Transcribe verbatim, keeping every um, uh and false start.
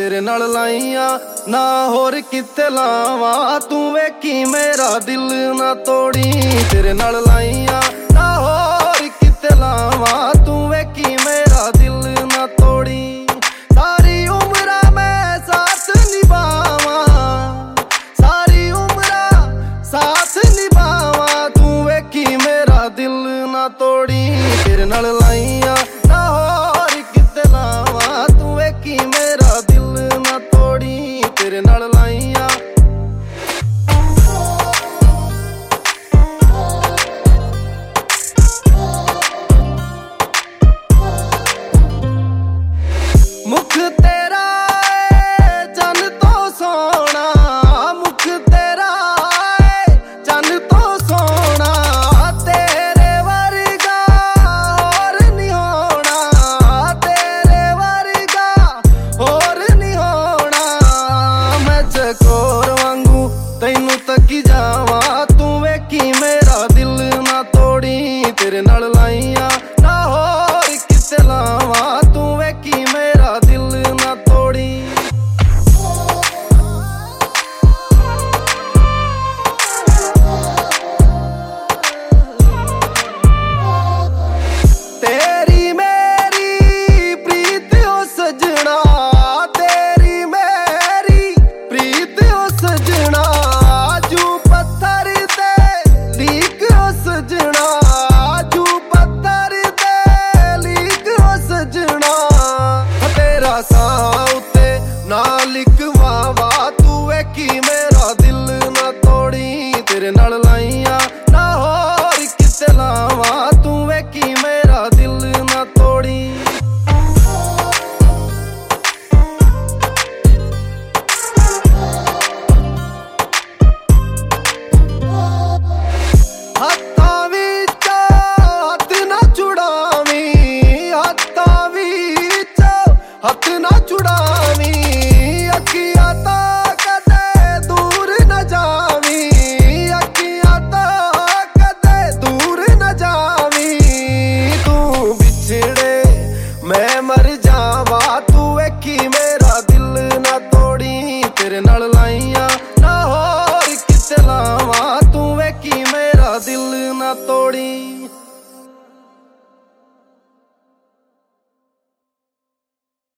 तेरे नाल लाइया ना होर किते लावा, तू वेखी मेरा दिल ना तोड़ी। तेरे नाल लाइया ना होर किते लावा, तू वेखी मेरा दिल ना तोड़ी। सारी उम्र मैं साथ निभावा, सारी उम्र साथ निभावा, तू वेखी मेरा दिल ना तोड़ी। तेरे नाल लाइया ना होर किते लावा, तू वेखी मेरा दिल ना तोड़ी। तेरे नाल लाइया मुख तेरा चन तो सोना, मुख तेरा चन तो सोना, तेरे वर्गा और नहीं होना, तेरे वर्गा और नहीं होना। मैं चकोर वांगू तैनू तकी जावा, तू वेखी मेरा दिल ना तोड़ी। तेरे नाल लाइया ना होर किते लावा, तू वेखी मेरा दिल ना तोड़ी। तेरी मेरी प्रीत ओ सजना, तेरी मेरी प्रीत ओ सजना, जू पत्थर ते लीक ओ सजना, जू पत्थर ते लीक ओ सजना। तेरा साह उत्ते ना लिखवावा, तू वेखी मेरा दिल ना तोड़ी। तेरे नाल लाइया ना होर किते लावा, तू वेखी मेरा दिल ना तोड़ी। हत्थां विचों हत्थ ना छुड़ावी, हत्थां विचों हत्थ ना छुड़ावी, अखियां तो कदे दूर न जावी, अखियां तो कदे दूर न जावी। तू बिछड़े मैं मर जावा, तू वेखी मेरा दिल ना तोड़ी। तेरे नाल लाइया